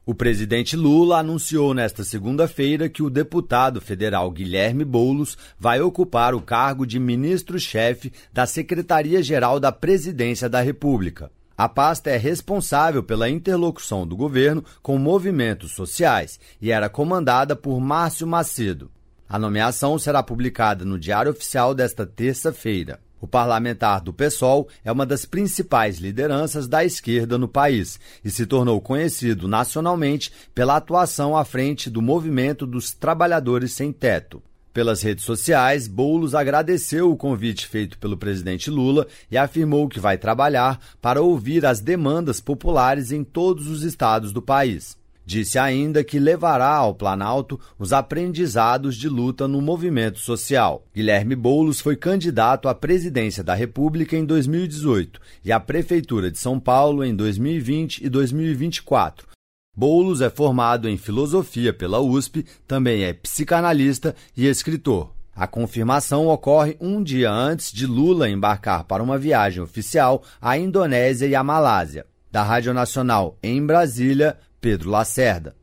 O presidente Lula anunciou nesta segunda-feira que o deputado federal Guilherme Boulos vai ocupar o cargo de ministro-chefe da Secretaria-Geral da Presidência da República. A pasta é responsável pela interlocução do governo com movimentos sociais e era comandada por Márcio Macedo. A nomeação será publicada no Diário Oficial desta terça-feira. O parlamentar do PSOL é uma das principais lideranças da esquerda no país e se tornou conhecido nacionalmente pela atuação à frente do movimento dos trabalhadores sem teto. Pelas redes sociais, Boulos agradeceu o convite feito pelo presidente Lula e afirmou que vai trabalhar para ouvir as demandas populares em todos os estados do país. Disse ainda que levará ao Planalto os aprendizados de luta no movimento social. Guilherme Boulos foi candidato à presidência da República em 2018 e à Prefeitura de São Paulo em 2020 e 2024. Boulos é formado em filosofia pela USP, também é psicanalista e escritor. A confirmação ocorre um dia antes de Lula embarcar para uma viagem oficial à Indonésia e à Malásia. Da Rádio Nacional em Brasília, Pedro Lacerda.